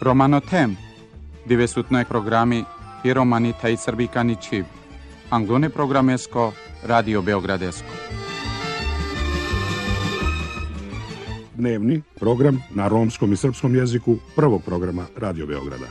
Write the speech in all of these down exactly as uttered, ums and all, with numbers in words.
Romanotem, divesutnoj programi i romani taj srbikani čiv. Anglone programesko, Radio Beogradesko. Dnevni program na romskom i srpskom jeziku prvog programa Radio Beograda.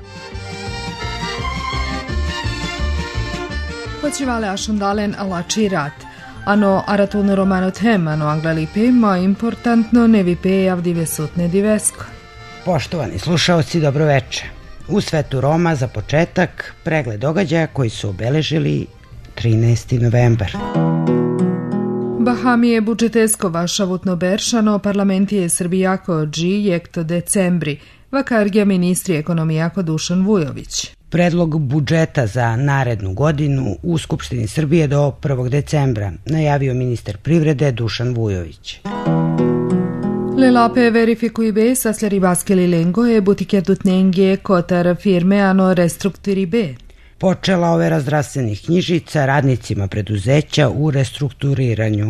Počivale ašondalen alači rat. Ano aratun romanotem, ano anglalipe, ma importantno ne vipe javdive sutne divesko. Poštovani slušaoci, dobroveče. U svetu Roma za početak pregled događaja koji su obeležili trinaesti novembar. Bahamije budžetesko vašavutno beršano parlamentije Srbijako dži jekto decembri, vakargija ministri ekonomijako Dušan Vujović. Predlog budžeta za narednu godinu u Skupštini Srbije do prvog decembra, najavio ministar privrede Dušan Vujović. Lelape verifikuj be sasleri baskeli lengo e butike dutnenge kotar firme ano restrukturi be. Počela overa zdravstvenih knjižica radnicima preduzeća u restrukturiranju.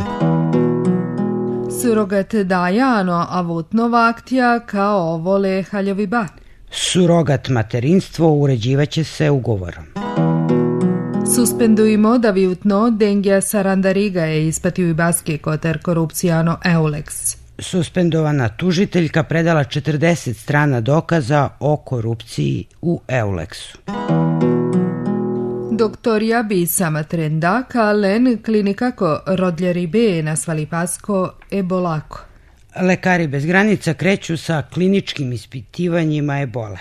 Surogat daja ano avutnova aktija kao vole haljovi ba. Surogat materinstvo uređivaće se ugovorom. Suspendujemo da viutno dengja sarandariga je ispatio i baske kotar korupcijano Eulex. Suspendovana tužiteljka predala četrdeset strana dokaza o korupciji u Eulexu. Doktorija bi sama trenda kalen klinikako rodljeri be nasvali pasko ebolako. Lekari bez granica kreću sa kliničkim ispitivanjima ebole.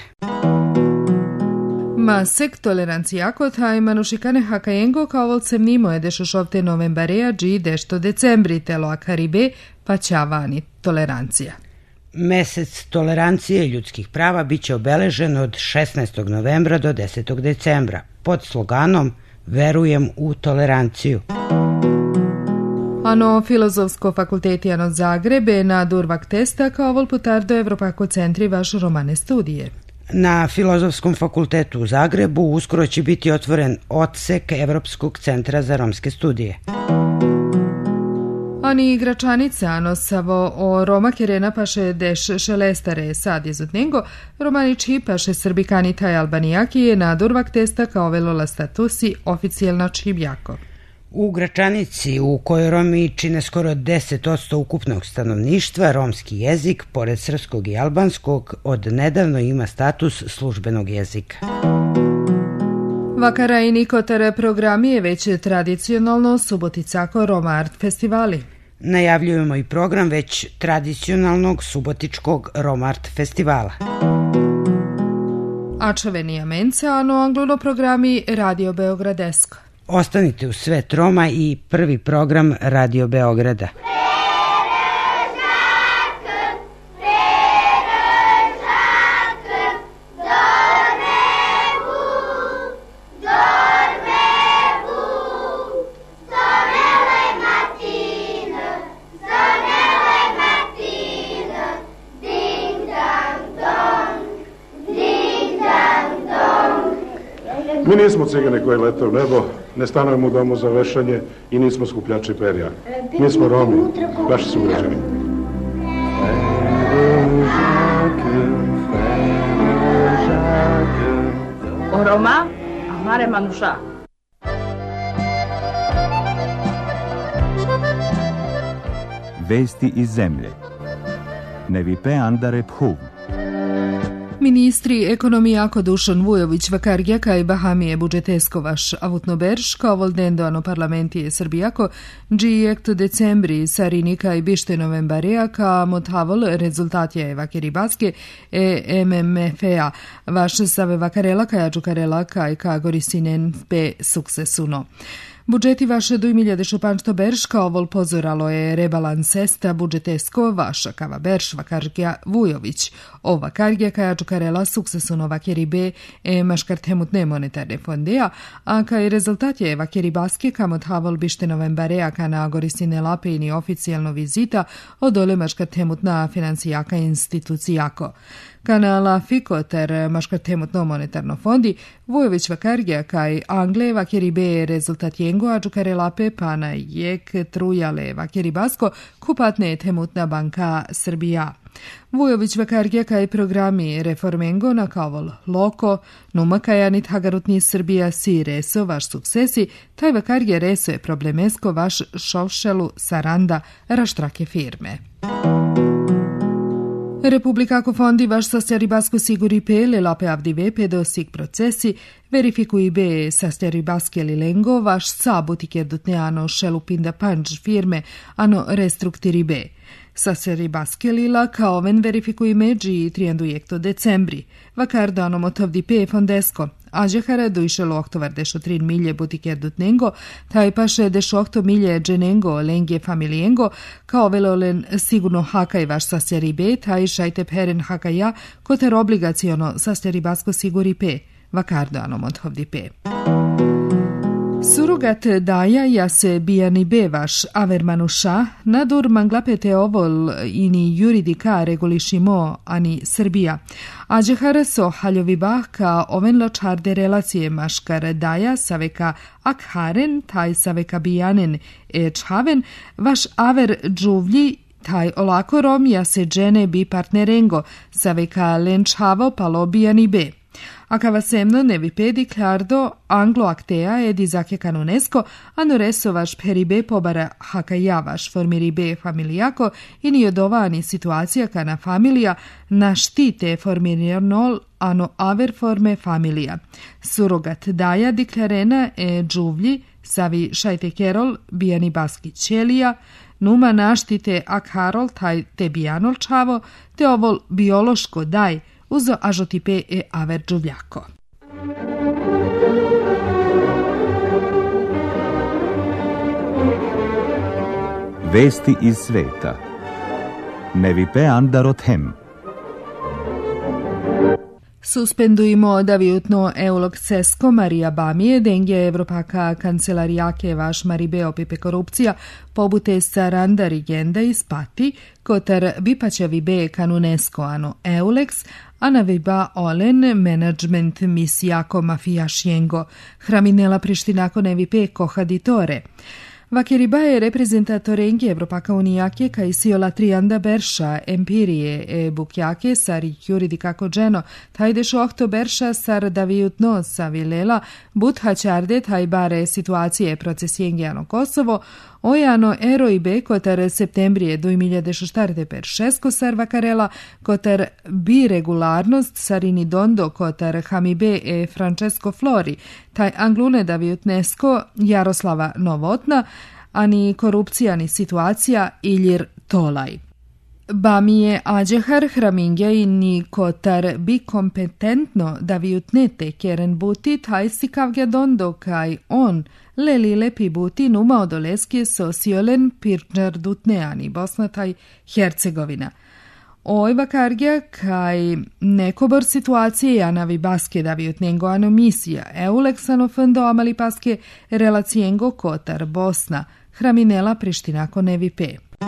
Masek tolerancijako taj manušikane hakajengo kao volcem nimo je dešošovte novembareja dži dešto decembri telo akaribe pa ćavani tolerancija. Mesec tolerancije ljudskih prava biće obeležen od šesnaestog novembra do desetog decembra pod sloganom Verujem u toleranciju. Ano filozofsko fakulteti ano Zagrebe na Durvak testa kao vol putardo Evropako centri vaš romane studije. Na Filozofskom fakultetu u Zagrebu uskoro će biti otvoren odsek Evropskog centra za romske studije. Ani igračanica ano savo o Roma kerena paše deš šelestare sad izutnengo, romaniči paše srbikani taj albanijaki je na Durvak testa kao velola statusi oficijelna čibjako. U Gračanici, u kojoj Romi čine skoro deset posto ukupnog stanovništva, romski jezik, pored srpskog i albanskog, od nedavno ima status službenog jezika. Vakara i nikotare programi je već tradicionalno Suboticako Roma Art festivali. Najavljujemo i program već tradicionalnog Subotičkog Roma Art festivala. Ačavenija menca, ano angluno programi Radio Beogradesko. Ostanite u svet Roma i prvi program Radio Beograda. Mi nismo cigane koji lete u nebo, ne stanujemo u domu za vešanje i nismo skupljači perja. Mi smo Romi, vaši sugrađani. O Roma, amare manuša. Vesti iz zemlje. Nevipe andare phuv. Ministri ekonomijako Dušan Vujović vakargijaka i Bahamije budžetesko vaš avutno berš kao voldendo ano parlamentije Srbijako dži jekto decembri sarinika i bište novembareja ka mothavol rezultatija je vakeri baske e M M F A vaš save vakarela ka jađukarela kaj ka gorisinen pe suksesuno. Budžeti vaše do imiljade šopanšto berš kao vol pozoralo je rebalans esta budžetesko vaša kava berš vakargija Vujović. O vakargija kaja čukarela suksesuno vakeri be e maškartemutne monetarne fondeja, a kaj rezultat je vakeri baske kamot havol bište novembareja ka na gorisine lapejni oficijalno vizita od ole maškartemutna financijaka institucijako. Kanala Fiko ter maškartemutno monetarno fondi Vujović vakargija kaj Angle vakeri be rezultat jengo a čukarelape pana jek trujale vakeri basko kupatne temutna banka Srbija. Vujović vakargja kaj programi Reformengo na kavol Loko, numa kajanit hagarutni Srbija si reso vaš suksesi, taj vakargja reso je problemesko vaš šovšelu saranda raštrake firme. Republikako fondi vaš sastjaribasko siguri pele lape avdive pedo sig procesi, verifikui be sastjaribaske lilengo vaš sabutiker dutneano šelupinda panč firme ano restruktiri be. Sastjaribaske lila kao ven verifikui međi triandujekto decembri. Vakar danom otovdi pe fondesko. Ađehara dušelo oktovar dešo trin milje butiker dutnengo, taj paše dešo okto milje dženengo lenge familijengo, kao velolen sigurno hakaj vaš sastjari be, taj šajte peren hakaja, koter obligaciono sastjari basko siguri pe, vakar danom otovdi pe. Surogat daja ja se bijani be vaš avermanuša, nadur manglapete ovol ini juridika regulišimo ani Srbija. Ađehara so haljovi bah ka oven ločarde relacije maškar daja saveka akharen taj saveka bijanen e čhaven vaš aver džuvlji taj olako rom ja se džene bi partnerengo saveka lenčhavo palo bijani be. Akavasemno nevi pedi klardo anglo-aktea edi zake kanonesko, ano reso vaš peribe pobara hakaja vaš formiribe familijako i niodovani situacija kana familija na štite formirinol ano aver forme familija. Surogat daja diklarena e džuvlji savi šajte kerol bijani baski ćelija, numa naštite akharol taj te bijanol čavo, te ovol biološko daj, uzo ažotipe e aver džuvljako. Vesti iz sveta. Nevipe andarot hem. Suspendujemo davijutno eulog cesko Marija Bamije, dengje Evropaka kancelarijake vaš maribeo pipe korupcija, pobute saranda rigenda ispati, kotar bipaćevi be kanunesko ano eulex, a na viba olen management misijako mafijašjengo, hraminela prištinako nevipe kohaditore. Vakeriba je reprezentatorengi Evropaka unijake kaj siola trianda berša empirije e bukjake sari juridikako dženo, taj dešo ohto berša sar davijutno sa vilela buthačarde taj bare situacije procesjengiano Kosovo, ojano eroj be kotar septembrije do milijade šeštarte per šesko sar vakarela, kotar bi regularnost sarini dondo kotar hamibe e Francesco Flori, taj anglune davijutnesko Jaroslava Novotna, ani korupcija ni situacija iljir tolaj. Bamije Ađehar hramingja i ni kotar bi kompetentno davijutnete keren buti taj sikavgja dondo kaj on leli lepi buti numa odoleski sosiolen pirčar dutneani Bosna taj Hercegovina. Oj vakargja kaj nekobor situacije janavi baske davijutnengo ano misija euleksano fndo amali paske relacijengo kotar Bosna hraminela prištinako nevipe.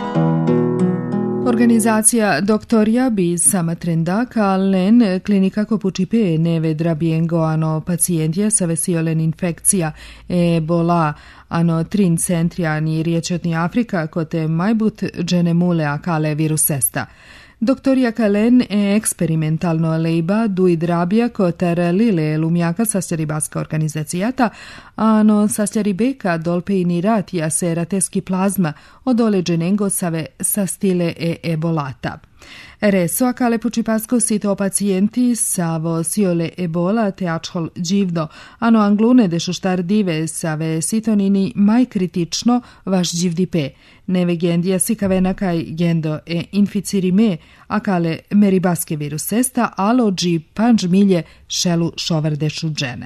Organizacija doktorja bi sama trenda ka len klinika kopučipe neve drabijengo ano pacijentje sa vesiolen infekcija ebola ano trin centrijani riječetni Afrika kote majbut dženemule akale virusesta. Doktorja Kalen e eksperimentalno lejba dui drabija kotar lile lumjaka sastjaribaska organizacijata, ano sastjaribeka dolpeini ratija se rateski plazma odole dženengo save sastile e ebolata. Reso akale pučipasko sito pacijenti savo siole ebola te ačhol dživdo, ano anglune dešo štar dive save sitonini maj kritično vaš dživdipe. Neve gendija sikavena kaj gendo e inficirime akale meribaske virusesta alo dži panđ milje šelu šovardešu džene.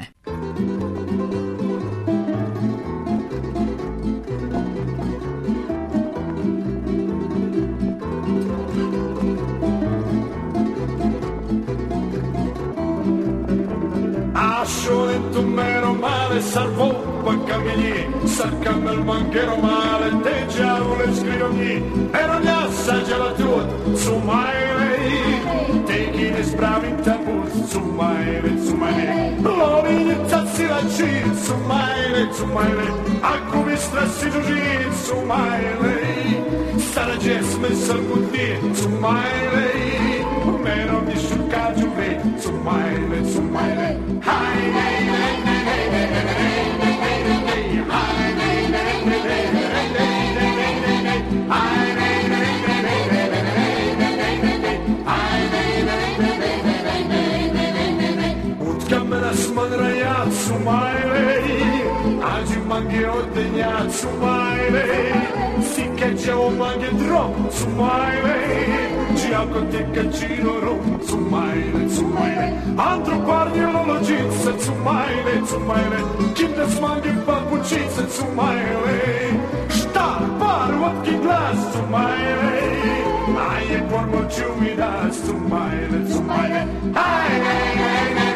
Asciolento meno male male salvo baccagni sarcando il manchero male te giaule scrivogni e non gli assaggia la tua su mai lei te chi ne spravi in tabus su mai lei su mai lei lovi iniziazzi la cin su mai lei su mai lei a come strassi giugin su mai lei stare gesme salvuti su mai lei meno di sciuccaggio ve su mai lei su mai lei hai lei lei Sman ragazzo mai lei, oggi mangi ho degnazzo mai lei, si che c'è un mangi troppo su mai lei, ci ha con te caccino rum su mai lei, su mai lei, altro parli l'ologizza su mai lei, su mai lei, chi ne smangi papucizza su mai lei, sta par vodki glas su mai lei, ai e pormo ciumida su mai lei, su mai lei, ai lei lei lei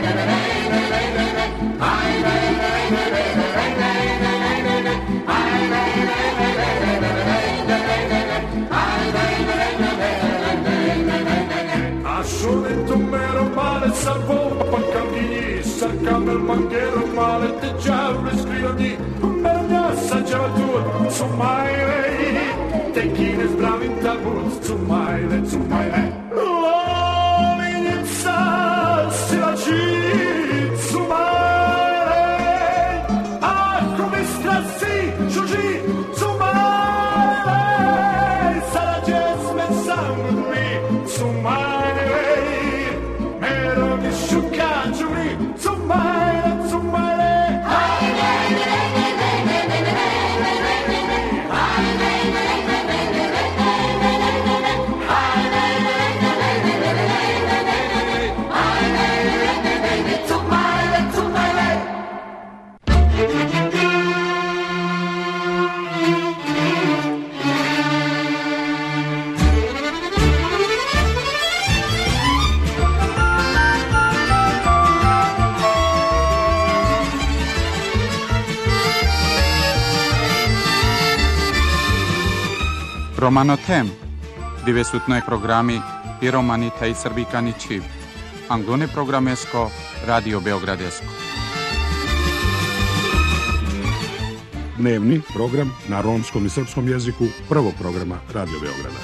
salvo paccagni cercando il manchero male te giaule scrivogni me ne assaggia la tua su mai lei te chi ne sbravi in tabus su mai lei su mai lei l'inizia si la cin su mai lei ah come strassi giugi su mai lei sarà gesme sangue su mai Sciuccagiuri, su mai, su mai Romano Tem, deväsutnoj programi i romani taj srbikani čiv. Anglone programesko, Radio Beogradesko. Dnevni program na romskom i srpskom jeziku prvog programa Radio Beograda.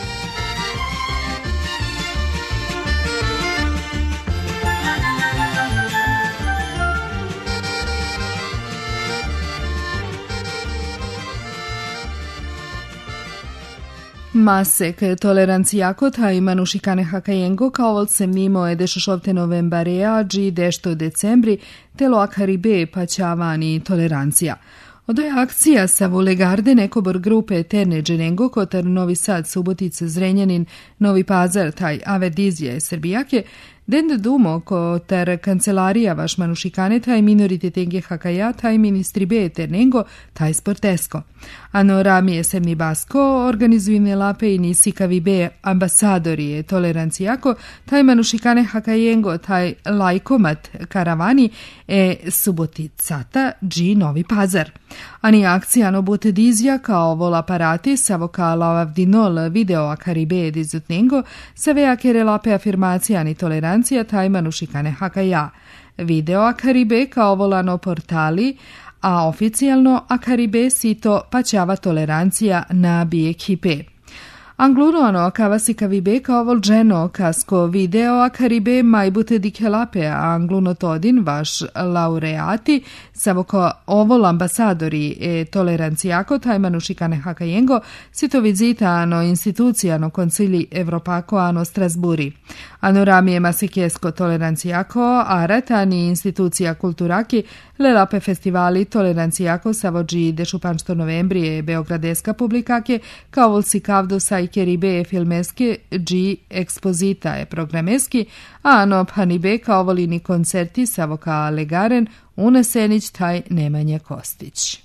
Masek tolerancijako taj manušikane hakajengo kao se mimo je dešošovte novembarea dži dešto decembri telo akaribe paćavani tolerancija. Od je akcija sa Vulegarde nekobor grupe Terne Dženengo kotar Novi Sad, Subotica, Zrenjanin, Novi Pazar, taj Averdizije, Srbijake, dende dumo kotar kancelarija vaš manušikane taj minoritete hakaja, taj ministri be Ternengo, taj sportesko. Ano ramije semni basko, organizujne lape i nisikavi be ambasadorije tolerancijako, taj manušikane hakajengo, taj lajkomat karavani e Suboticata, dži Novi Pazar. Ani akcija no bute dizja kao vol aparati sa vokala avdinol video akaribe dizutnengo, sa vea kere lape afirmacija ni tolerancija taj manušikane hakaja. Video akaribe kao volano portali, a oficijalno akaribe sito paćava tolerancija na bijekipe. Anglunoano kavasikavibe kao volđeno kasko video akaribe majbute dikelape a angluno todin vaš laureati savoko ovol ambasadori e tolerancijako tajmanu šikane hakajengo sito vizitano institucijano koncili Evropako ano Strasburi. Ano ramije masikesko tolerancijako aratani institucija kulturaki lelape festivali tolerancijako savođi dešupanšto novembrije Beogradeska publikake kao volsi kavdo sajkeribe filmeske dži ekspozita je programeski, a ano panibe kao volini koncerti savoka legaren unesenić taj Nemanja Kostić.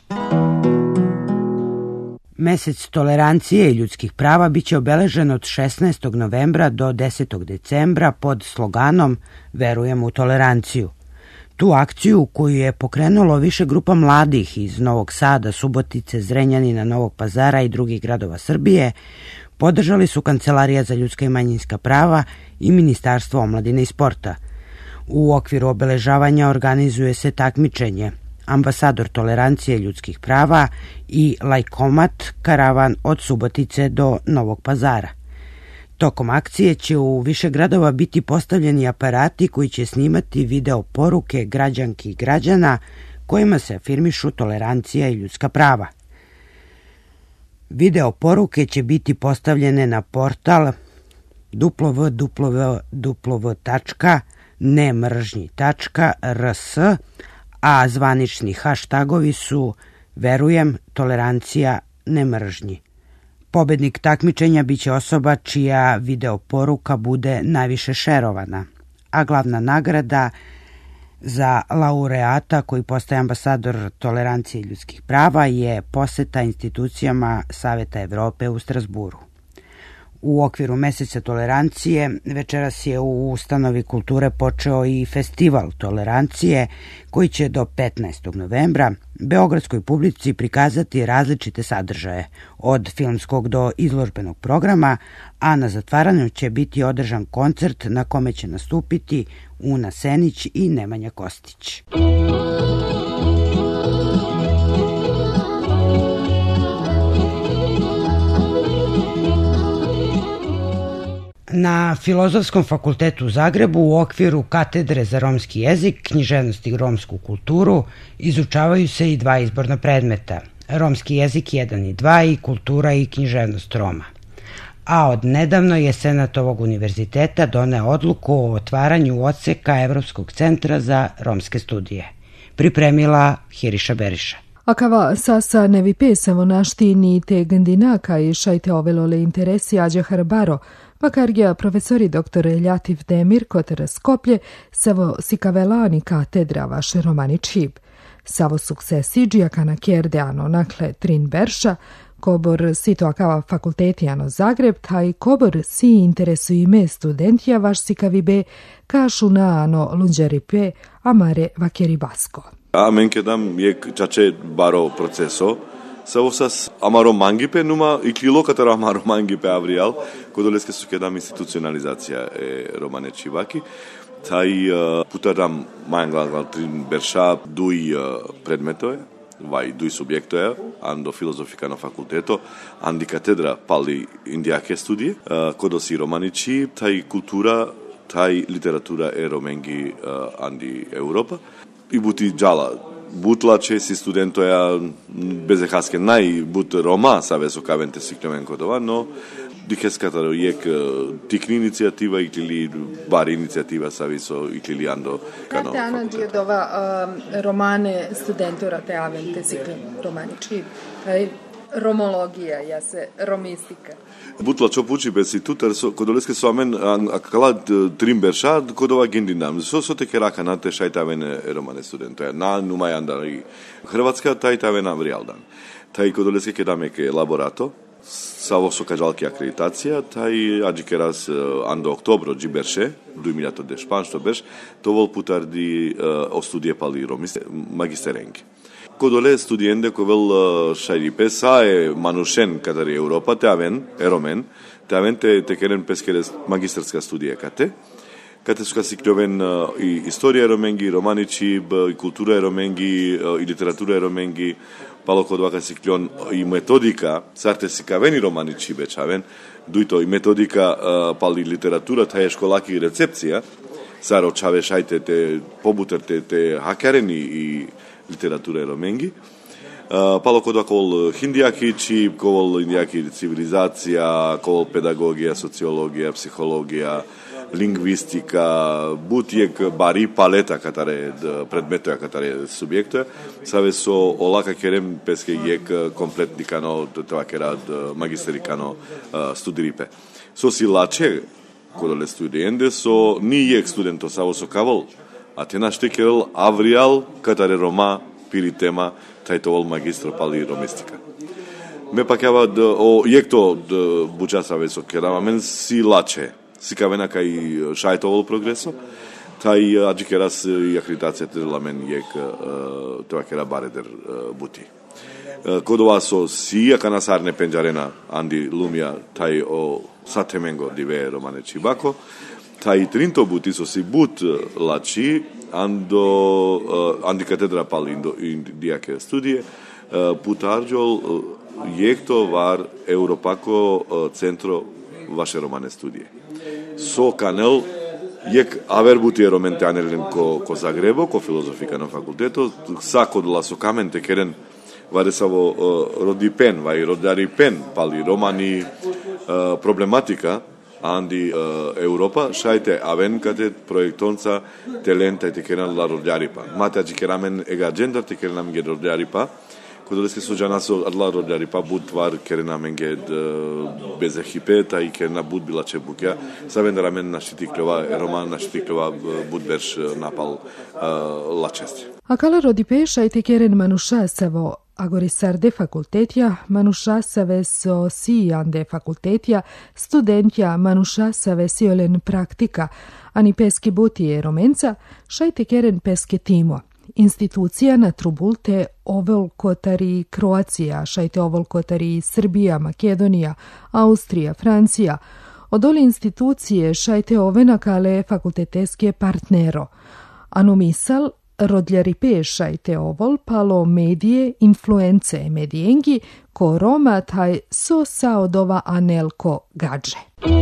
Mesec tolerancije i ljudskih prava biće obeležen od šesnaestog novembra do desetog decembra pod sloganom Verujemo u toleranciju. Tu akciju koju je pokrenulo više grupa mladih iz Novog Sada, Subotice, Zrenjanina, Novog Pazara i drugih gradova Srbije podržali su Kancelarija za ljudska i manjinska prava i Ministarstvo omladine i sporta. U okviru obeležavanja organizuje se takmičenje Ambasador tolerancije ljudskih prava i Lajkomat karavan od Subotice do Novog Pazara. Tokom akcije će u više gradova biti postavljeni aparati koji će snimati video poruke građanki i građana kojima se afirmišu tolerancija i ljudska prava. Video poruke će biti postavljene na portal w w w tačka nemržnji tačka r s, a zvanični haštagovi su verujem, tolerancija, nemržnji. Pobednik takmičenja biće osoba čija video poruka bude najviše šerovana, a glavna nagrada za laureata koji postaje ambasador tolerancije i ljudskih prava je poseta institucijama Saveta Evrope u Strazburu. U okviru meseca tolerancije večeras je u ustanovi kulture počeo i festival tolerancije koji će do petnaestog novembra beogradskoj publici prikazati različite sadržaje, od filmskog do izložbenog programa, a na zatvaranju će biti održan koncert na kome će nastupiti Una Senić i Nemanja Kostić. Na Filozofskom fakultetu u Zagrebu u okviru katedre za romski jezik, književnost i romsku kulturu izučavaju se i dva izborna predmeta, romski jezik jedan i dva i kultura i književnost Roma. A od nedavno je senat ovog univerziteta doneo odluku o otvaranju odseka Evropskog centra za romske studije. Pripremila Hiriša Beriša. Akava sasa ne vipesamo naštini te gandinaka i šajte ovelole interesi ađa harbaro, Vakargija profesori doktor Ljativ Demir kotar Skoplje, savo sikavelani katedra vaše romani čib. Savo suksesi džijakana kjerdeano nakle trin berša, kobor sito akava fakultetijano Zagreb, taj kobor si interesu ime studentija vaš sikavibe, kašu na ano lunđaripe amare vakeri basko. Amen kedam jek čače baro proceso, Саво с амаро мангипе, нума и клило катара амаро мангипе авриал, кодолеске су кедам институционализација е романе чиваки. Тај путадам мајнгла трин берша дуј предметоe, вај дуј субјектоe, андо филозофика на факултето, анди катедра пали индијаке студии, кодоси романичи, тај култура, тај литература е роменги анди Европа. И бути джала Butla česi studentoja bezehasken naj but Roma save so kavente siklemen kodova, no dikeskataro jek tikni inicijativa ili bar inicijativa savi so ili ando kano. Karte ana džiodova romane studentora te avente siklen romanički, romologija, ja se romistika. Butla čo puči besi tutar so kodoleske so amen akala trim berša kodova gendinam. So so te keraka na te šajtavene romane studentoja. Na numaj andari Hrvatska taj tavena vrialdan. Taj kodoleske kedame ke laborato savo so kažalki akreditacija, taj ađikeras ando oktobro džiberše, dujmiljato de španšto beš, to vol putar di o studije pali romiste magisterenke. Кодоле студиенде ковел шајри песа е манушен кадари Европа, те авен, еромен, те авен те те керен пескере магистерска студија кате, кате сука сикловен и историја роменги, романичи, и култура роменги, и литература роменги, пало код вака сиклон и методика, сарте сикавени романичи бечавен, дуито и методика пали литература, тај школаки рецепција, саро чаве шајте те побутерте те хакерени и литература роменги. Пало код кол хиндијаки чи кол индијаки цивилизација, кол педагогија, социологија, психологија, лингвистика, бутиек бари палета катаре предметоја катаре субјектоја, саве со олака керем песке јек комплетни кано тоа керад магистери кано студирипе. Со силаче кодоле студиенде со ни јек студенто саво со кавол a te naš tekel avrial katare Roma pili tema tajtovol magistro pali romistika. Me pak java o jekto bučasa veso kerama men si lače, si kavena kaj šajtovol progreso, tai agicheras i acreditația de la men e că te va chiara bare der buti. Kodova so sia canasarne penjarena andi lumia tai o satemengo di ve romane cibako, tai trinto buti so si but la ci ando andi catedra pal indo india che studie putarjol jekto var Europako centro vaše romane studije. So kanel jek aver buti romente anelen ko ko Zagrebo, ko filozofika na fakulteto, sako la so kamente keren varesavo uh, rodipen, vai rodaripen, pali romani uh, problematika andi uh, Europa, šajte aven kate projektonca talenta te keran la rodaripa. Mate aji keramen ega gender te keranam ge rodaripa. Kodoleske sođanaso adla rodaripa bud var keranam ge bez hipeta i kerna bud bila čebukja. Saven ramen na štiklova, roman na štiklova bud verš napal uh, la česti. Akala rodipe šajte keren manusha savo Agorisar de fakultetja, manusasave so sijan de fakultetja, studentja manusasave siolen praktika, ani peski butije romenca, šajte keren peske timo. Institucija na trubulte ovolkotari Kroacija, šajte ovolkotari Srbija, Makedonija, Austrija, Francija. Odoli institucije šajte ovena kale fakulteteske partnero. Anumisal rodljari pešajte ovol palo medije influence medijengi ko Roma taj so saodova anelko gađe.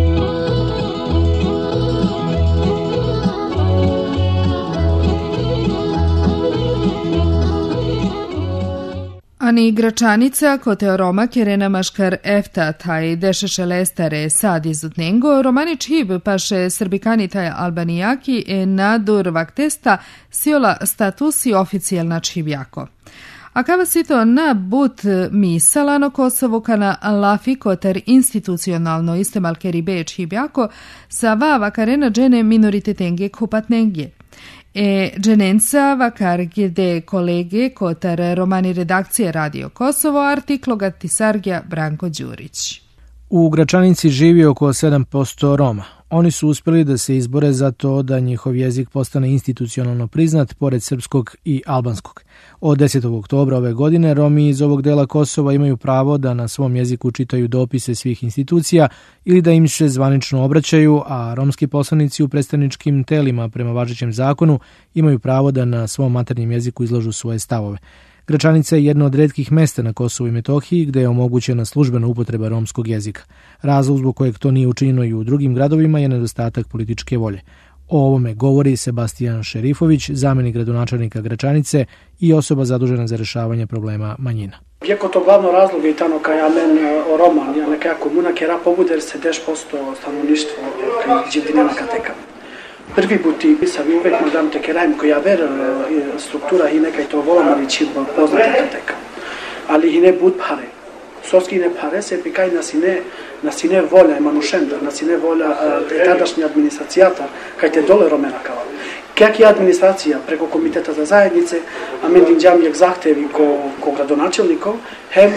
Ani Gračanica, kote Roma kerena maškar efta taj dešeše lestare sad izutnengo, romani čib paše srbikani taj albanijaki e nadur vaktesta siola statusi oficijalna čibjako. A kava si to na but misalano Kosovo kana lafi koter institucionalno istemalkeri be čibjako sa vava karena džene minoritetenge kupatnengje. E dženenca vakar gde kolege kotar romani redakcije Radio Kosovo artiklo gatisargja Branko Đurić. U Gračanici živi oko sedam posto Roma. Oni su uspjeli da se izbore za to da njihov jezik postane institucionalno priznat pored srpskog i albanskog. Od desetog oktobra ove godine Romi iz ovog dela Kosova imaju pravo da na svom jeziku čitaju dopise svih institucija ili da im se zvanično obraćaju, a romski poslanici u predstavničkim telima prema važećem zakonu imaju pravo da na svom maternjem jeziku izlažu svoje stavove. Gračanica je jedno od retkih mesta na Kosovu i Metohiji gde je omogućena službena upotreba romskog jezika. Razlog zbog kojeg to nije učinjeno i u drugim gradovima je nedostatak političke volje. O ovome govori Sebastijan Šerifović, zamenik gradonačelnika Gračanice i osoba zadužena za rešavanje problema manjina. Iako to glavno razlog je tano kaj amen o Roman, ja neka komuna kera pobuder se deset posto stanovništvo kaj živdinena kateka. Prvi buti sa vi uvek madam te kerajem koja ver struktura i nekaj to volama liči poznata kateka. Ali i ne bud pare. Soski ne pare se pikaj nasine nasine volja manušenda, nasine volja tadašnja administracijata kaj te dole romena kava. Kak je administracija preko komiteta za zajednice, a men dinđam jak zahtevi ko, ko gradonačelnikov, hem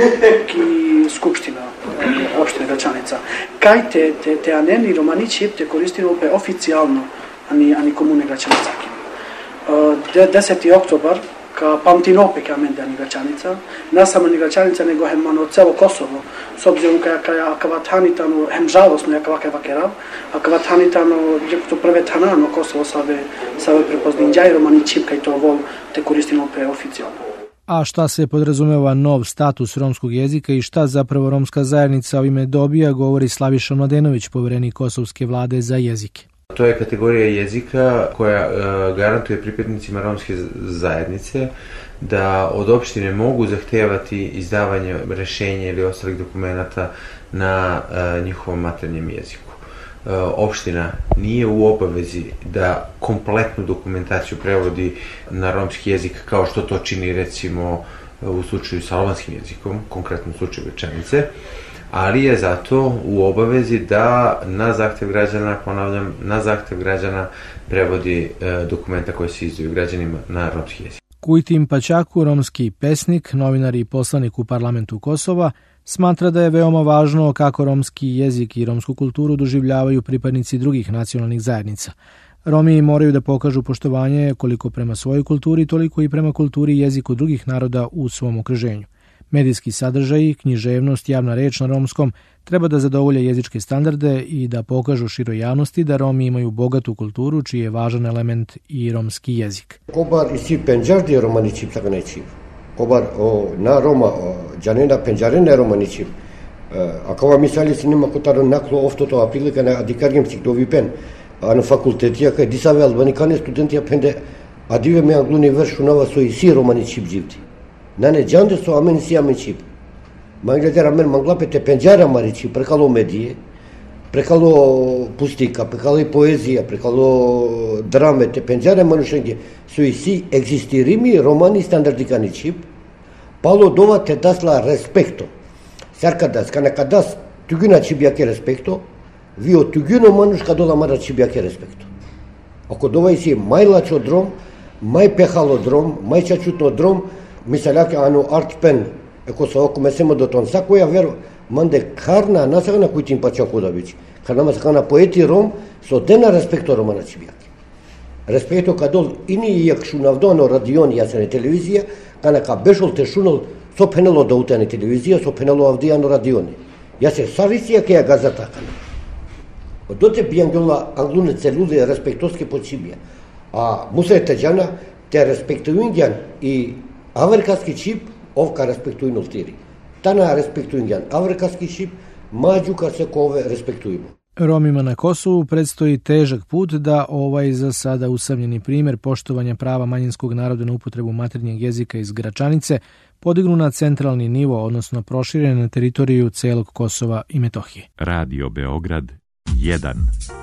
i skupština opštine Gračanica. Kaj te, te, te aneni romanići te koristimo opet oficijalno, ani, ani komune Gračanicaki. deseti oktobar, ka pamtin opet amen ani Gračanica, ne samo ni Gračanica, nego hem ono celo Kosovo, s obzirom ka, ka akavathanitano, hem žalosno jak ovakav vakerav, akavathanitano, jak to prve tanano Kosovo save, save prepoznindjaj romanići, kaj to vol te koristimo opet oficijalno. A šta se podrazumeva nov status romskog jezika i šta zapravo romska zajednica ovime dobija, govori Slaviša Mladenović, poverenik kosovske vlade za jezike. To je kategorija jezika koja uh, garantuje pripadnicima romske zajednice da od opštine mogu zahtevati izdavanje rešenja ili ostalih dokumenata na uh, njihovom maternjem jeziku. Uh, opština nije u obavezi da kompletnu dokumentaciju prevodi na romski jezik kao što to čini recimo u slučaju sa albanskim jezikom, konkretno u slučaju Gračanice, ali je zato u obavezi da na zahtev građana, ponavljam, na zahtev građana prevodi e, dokumenta koji se izdaju građanima na romski jezik. Kujtim Pačaku, romski pesnik, novinar i poslanik u parlamentu Kosova, smatra da je veoma važno kako romski jezik i romsku kulturu doživljavaju pripadnici drugih nacionalnih zajednica. Romi moraju da pokažu poštovanje koliko prema svojoj kulturi, toliko i prema kulturi i jeziku drugih naroda u svom okruženju. Medijski sadržaji, književnost, javna reč na romskom treba da zadovolje jezičke standarde i da pokažu široj javnosti da Romi imaju bogatu kulturu, čiji je važan element i romski jezik. Kobar isi penjardi romaničib saganečib. Kobar na Roma, džanena penjarene romaničib. Akava misali se nima kotaro naklo oftoto aprilika na adikargem sikdovipen. Ano fakultetija kaj disave albanikane studentija pende adive me angluni vršu nava so isi romaničib živti. Nane džande so amen si amen čib. Mangletera men manglapete penjara mariči, prekalo medije, prekalo pustika, prekalo i poezija, prekalo drame, te penjara manušenje su i si egzistirimi romani standardikani čib, palo dova te dasla respekto. Sarkadas, kanakadas tugina čibjake respekto, vi o tugino manuška dola mara čibjake respekto. Ako dova i si majlačo drom, maj pehalo drom, maj čačutno drom, misaljake ano art pen, Eko sa oko mesemo do ton sakoja vero mande karna nasagana kuitin pačako da bić. Karna masakana poeti rom so dena respekto romana čibjaki. Respekto kadol ini iak šunavdono radion jasane televizija, kana ka bešol te šunol so penelo da utane televizija, so penelo avdijano radione. Ja se savisija keja gazata kana. Dote bijangola anglune celule respektoske počibija. A musa je teđana te respektuju indijan i averkaski čip ovka respektuju noltiri. Tana respektuju indijan averkaski čip, mađuka se kove respektujemo. Romima na Kosovu predstoji težak put da ovaj za sada usamljeni primjer poštovanja prava manjinskog naroda na upotrebu maternjeg jezika iz Gračanice podignu na centralni nivo, odnosno proširene na teritoriju celog Kosova i Metohije. Radio Beograd jedan.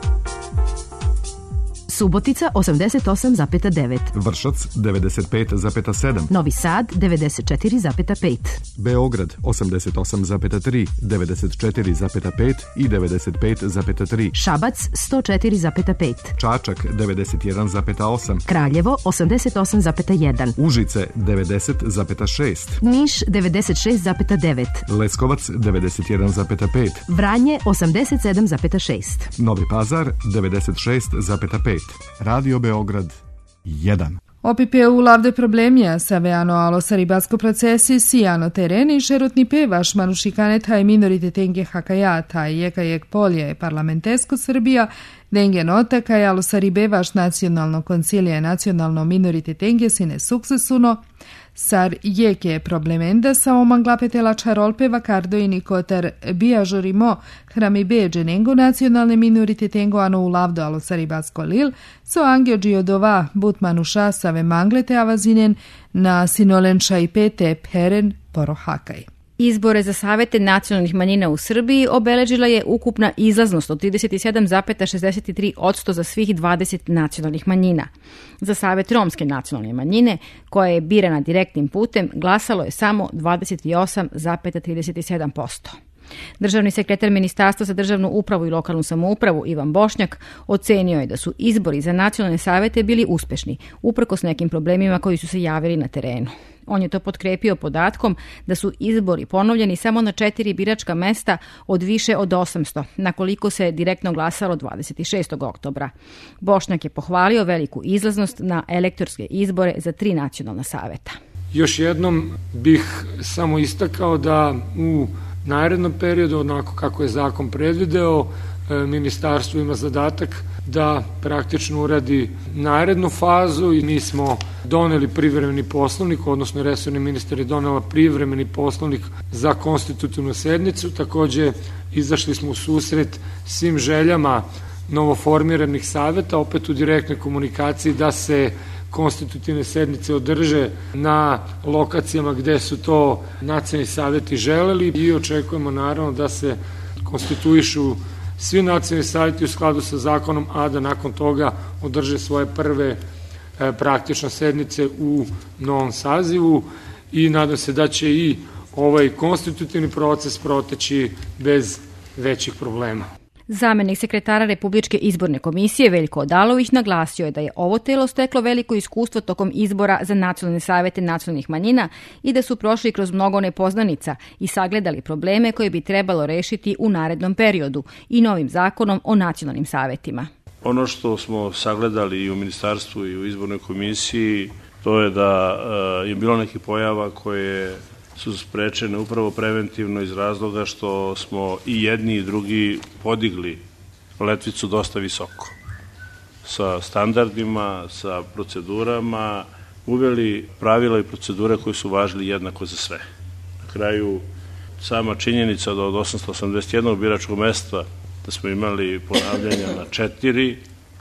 Subotica osamdeset osam zarez devet. Vršac devedeset pet zarez sedam. Novi Sad devedeset četiri zarez pet. Beograd osamdeset osam zarez tri, devedeset četiri zarez pet i devedeset pet zarez tri. Šabac sto četiri zarez pet. Čačak devedeset jedan zarez osam. Kraljevo osamdeset osam zarez jedan. Užice devedeset zarez šest. Niš devedeset šest zarez devet. Leskovac devedeset jedan zarez pet. Vranje osamdeset sedam zarez šest. Novi Pazar devedeset šest zarez pet. Radio Beograd jedan. O P P U lavde problemija sa veano alo sa ribasko procesi sijano tereni šerotni pevaš manušikane taj minoriteten hakaja taj jekajek polje parlamentesko Srbija denge nota kaj alo sa ribevaš nacionalno koncilije nacionalno minoriteten sine suksesuno sar jeke problemenda sa omanglapetela čarolpeva kardojini kotar bijažorimo hrami beđe nengo nacionalne minoriteten ano u lavdo alo sa ribasko lil so angio džiodova butmanuša save manglete avazinen na sinolenša i pete peren porohakaj. Izbore za savete nacionalnih manjina u Srbiji obeležila je ukupna izlaznost od trideset sedam zarez šezdeset tri posto za svih dvadeset nacionalnih manjina. Za savet romske nacionalne manjine, koja je birana direktnim putem, glasalo je samo dvadeset osam zarez trideset sedam posto. Državni sekretar Ministarstva za državnu upravu i lokalnu samoupravu Ivan Bošnjak ocenio je da su izbori za nacionalne savete bili uspešni, uprkos nekim problemima koji su se javili na terenu. On je to potkrepio podatkom da su izbori ponovljeni samo na četiri biračka mesta od više od osamsto, na koliko se direktno glasalo dvadeset šestog oktobra. Bošnjak je pohvalio veliku izlaznost na elektorske izbore za tri nacionalna saveta. Još jednom bih samo istakao da u narednom periodu, onako kako je zakon predvideo, ministarstvo ima zadatak da praktično uradi narednu fazu i mi smo doneli privremeni poslovnik, odnosno resorni ministar je donela privremeni poslovnik za konstitutivnu sednicu. Takođe, izašli smo u susret svim željama novoformiranih saveta, opet u direktnoj komunikaciji da se konstitutivne sednice održe na lokacijama gde su to nacionalni saveti želeli i očekujemo naravno da se konstituišu svi nacionalni saveti u skladu sa zakonom, a da nakon toga održe svoje prve e, praktično sednice u novom sazivu i nadam se da će i ovaj konstitutivni proces proteći bez većih problema. Zamenik sekretara Republičke izborne komisije Veljko Odalović naglasio je da je ovo telo steklo veliko iskustvo tokom izbora za nacionalne savete nacionalnih manjina i da su prošli kroz mnogo nepoznanica i sagledali probleme koje bi trebalo rešiti u narednom periodu i novim zakonom o nacionalnim savetima. Ono što smo sagledali i u ministarstvu i u izbornoj komisiji, to je da je bilo nekih pojava koje su sprečene upravo preventivno iz razloga što smo i jedni i drugi podigli letvicu dosta visoko. Sa standardima, sa procedurama, uveli pravila i procedure koje su važili jednako za sve. Na kraju, sama činjenica da od osamsto osamdeset jednog biračkog mesta da smo imali ponavljanja na četiri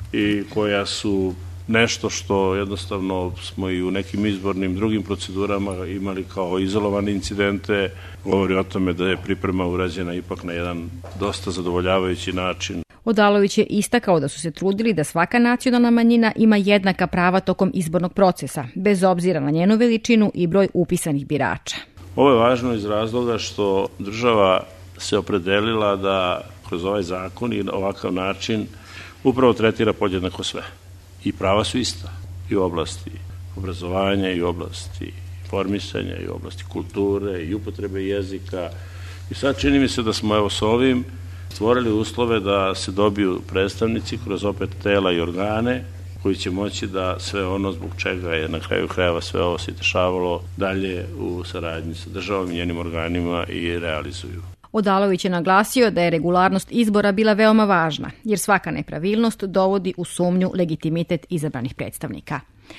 i koja su nešto što jednostavno smo i u nekim izbornim drugim procedurama imali kao izolovane incidente, govori o tome da je priprema urađena ipak na jedan dosta zadovoljavajući način. Odalović je istakao da su se trudili da svaka nacionalna manjina ima jednaka prava tokom izbornog procesa, bez obzira na njenu veličinu i broj upisanih birača. Ovo je važno iz razloga što država se opredelila da kroz ovaj zakon i ovakav način upravo tretira podjednako sve. I prava su ista i u oblasti obrazovanja, i u oblasti informisanja, i u oblasti kulture, i upotrebe jezika. I sad čini mi se da smo evo s ovim stvorili uslove da se dobiju predstavnici kroz opet tela i organe koji će moći da sve ono zbog čega je na kraju krajeva sve ovo se dešavalo dalje u saradnji sa državom i njenim organima i realizuju. Odalović je naglasio da je regularnost izbora bila veoma važna, jer svaka nepravilnost dovodi u sumnju legitimitet izabranih predstavnika.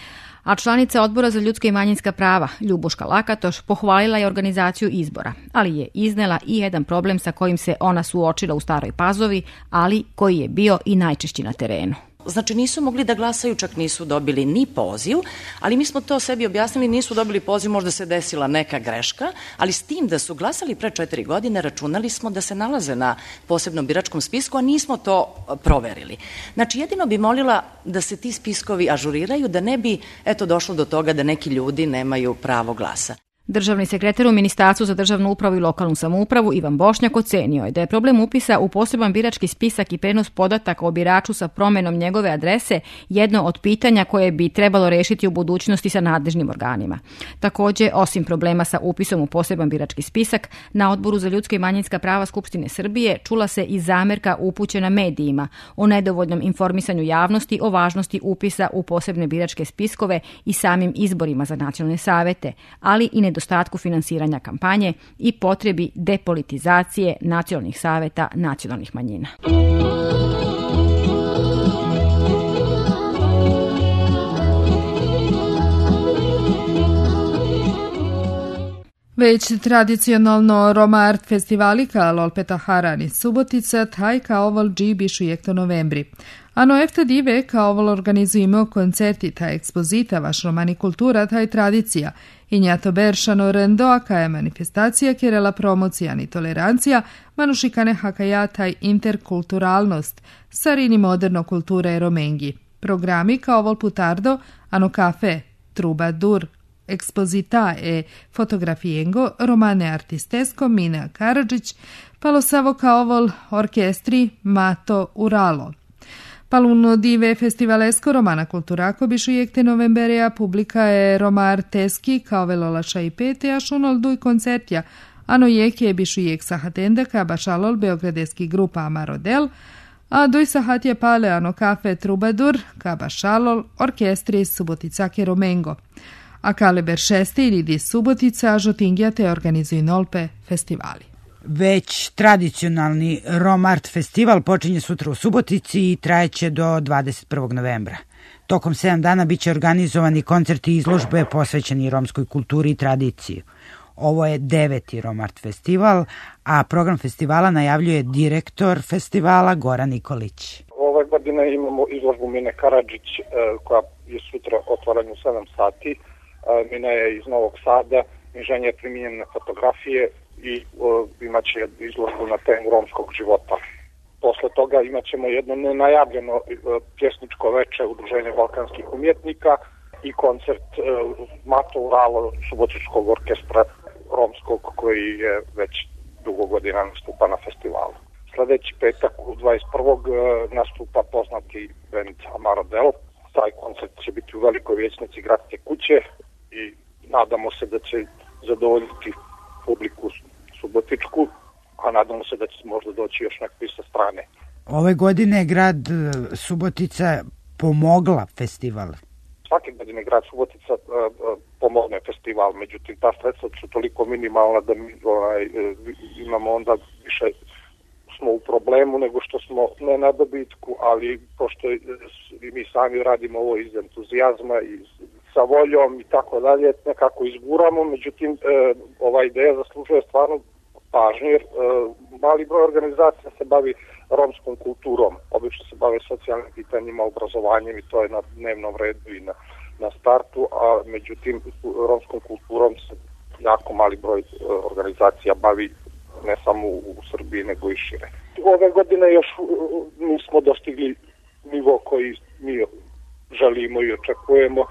A članica Odbora za ljudska i manjinska prava, Ljubuška Lakatoš, pohvalila je organizaciju izbora, ali je iznela i jedan problem sa kojim se ona suočila u Staroj Pazovi, ali koji je bio i najčešći na terenu. Znači nisu mogli da glasaju, čak nisu dobili ni poziv, ali mi smo to sebi objasnili, nisu dobili poziv, možda se desila neka greška, ali s tim da su glasali pre četiri godine, računali smo da se nalaze na posebnom biračkom spisku, a nismo to proverili. Znači jedino bi molila da se ti spiskovi ažuriraju, da ne bi eto došlo do toga da neki ljudi nemaju pravo glasa. Državni sekretar u Ministarstvu za državnu upravu i lokalnu samoupravu Ivan Bošnjak ocenio je da je problem upisa u poseban birački spisak i prenos podataka o biraču sa promenom njegove adrese jedno od pitanja koje bi trebalo rešiti u budućnosti sa nadležnim organima. Takođe, osim problema sa upisom u poseban birački spisak, na Odboru za ljudska i manjinska prava Skupštine Srbije čula se i zamerka upućena medijima o nedovoljnom informisanju javnosti o važnosti upisa u posebne biračke spiskove i samim izborima za nacionalne savete, ali i nedostatku finansiranja kampanje i potrebi depolitizacije nacionalnih saveta nacionalnih manjina. Već tradicionalno Roma Art festivalika Lolpeta Haran iz Subotica, taj kao oval dži bišu jekto novembri. Ano efta dive kao oval organizujemo koncerti ta ekspozita vaš romani kultura taj tradicija i njato beršano rendoa kaja manifestacija kerela promocija ni tolerancija manušikane hakaja taj interkulturalnost sarini moderno kulture romengi. Programi kao oval putardo, ano kafe, trubadur, ekspozita e fotografijengo, romane artistesko Mina Karadžić, palosavo kao oval orkestri Mato Uralo. Paluno dive festivalesko romana kulturako bišu jekte novembereja publika je Roma Arteski kao velolaša i pete, a šunol duj koncertja, ano jek je bišu jek sahatenda ka bašalol beogradeski grupa Amarodel, a duj sahat je pale ano kafe Trubadur ka bašalol orkestri Suboticake Romengo. A Kaleber šeste ili di Subotica, Žotingija te organizuju Nolpe festivali. Već tradicionalni Rom Art festival počinje sutra u Subotici i trajeće do dvadeset prvog novembra. Tokom sedam dana biće organizovani koncerti i izložbe posvećeni romskoj kulturi i tradiciji. Ovo je deveti Rom Art festival, a program festivala najavljuje direktor festivala Goran Nikolić. Ove godine imamo izložbu Mine Karadžić koja je sutra otvaranje u sedam sati. Mina je iz Novog Sada, inženjer primijenjene fotografije i uh, imat će izložbu na temu romskog života. Posle toga imat ćemo jedno nenajavljeno uh, pjesničko veče Udruženja balkanskih umjetnika i koncert uh, Mato Uralo Subotičkog orkestra romskog koji je već dugo godina nastupa na festivalu. Sledeći petak u dvadeset prvog Uh, nastupa poznati band Amarodel. Taj koncert će biti u Velikoj vijećnici Gradske kuće i nadamo se da će zadovoljiti publiku subotičku, a nadamo se da će možda doći još nekako sa strane. Ove godine je grad Subotica pomogla festival. Svake godine grad Subotica pomogne festival, međutim ta sredstva su toliko minimalna da mi ovaj, imamo onda više smo u problemu nego što smo ne na dobitku, ali pošto i mi sami radimo ovo iz entuzijazma i sa voljom i tako dalje, nekako izguramo, međutim ova ideja zaslužuje stvarno pažnju, jer mali broj organizacija se bavi romskom kulturom, obično se bave socijalnim pitanjima, obrazovanjem i to je na dnevnom redu i na, na startu, a međutim romskom kulturom se jako mali broj organizacija bavi ne samo u Srbiji nego i šire. Ove godine još nismo dostigli nivo koji mi želimo i očekujemo.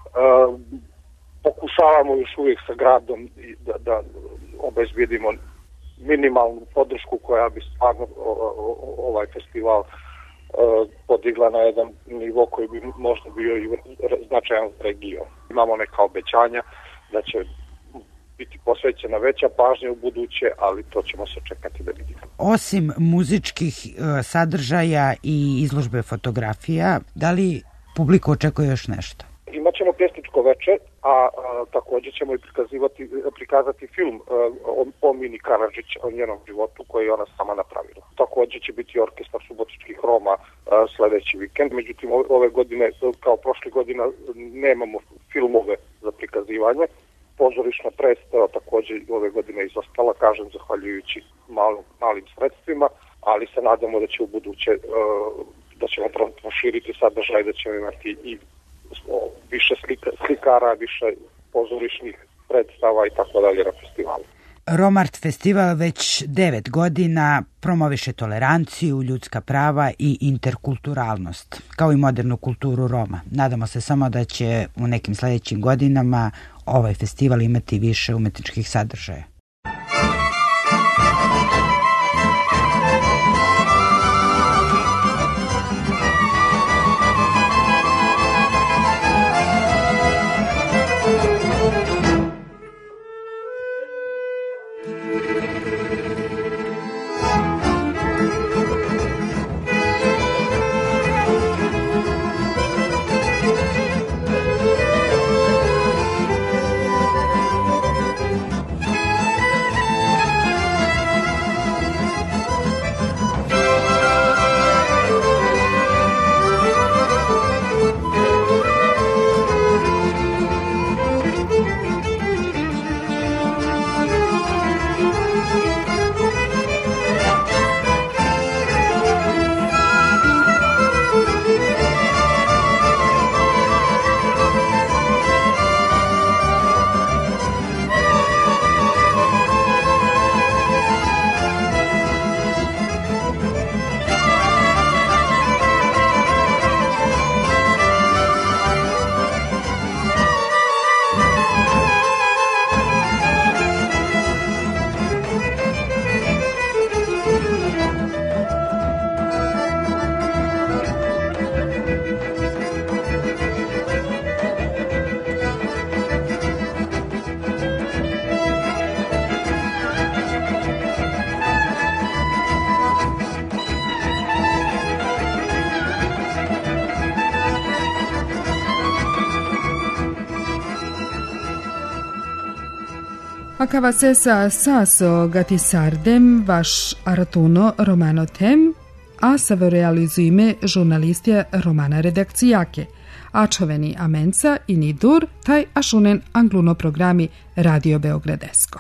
Pokušavamo još uvijek sa gradom da, da obezbedimo minimalnu podršku koja bi stvarno ovaj festival podigla na jedan nivo koji bi možda bio i značajan za region. Imamo neka obećanja da će biti posvećena veća pažnja u buduće, ali to ćemo se čekati da vidimo. Osim muzičkih sadržaja i izložbe fotografija, da li publika očekuje još nešto? Imaćemo pjesničko veče, a, a također ćemo i prikazivati, prikazati film a, o, o Mini Karadžić, o njenom životu koji je ona sama napravila. Također će biti orkestar subotičkih Roma a, sledeći vikend, međutim ove godine, kao prošle godine, nemamo filmove za prikazivanje. Pozorišna predstava također ove godine izostala, kažem, zahvaljujući malim, malim sredstvima, ali se nadamo da će u buduće, da ćemo proširiti sadržaj, da ćemo imati i više slika, slikara, više pozorišnih predstava i tako dalje na festivalu. Romart festival već devet godina promoviše toleranciju, ljudska prava i interkulturalnost, kao i modernu kulturu Roma. Nadamo se samo da će u nekim sledećim godinama ovaj festival imati više umetničkih sadržaja. Akavasesa saso gatisardem vaš aratuno romano tem, a savorealizuime žurnalistje romana redakcijake, a čoveni amenca i nidur, taj ašunen angluno programi Radio Beogradesko.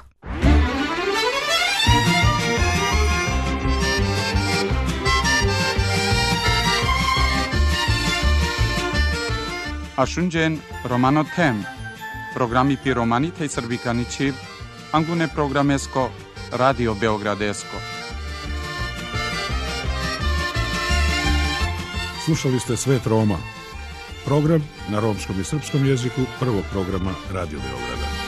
Ašunđen romano tem, programi pi romanite i srbikaničiv, angune programesko, Radio Beogradesko. Slušali ste Svet Roma, program na romskom i srpskom jeziku prvog programa Radio Beograda.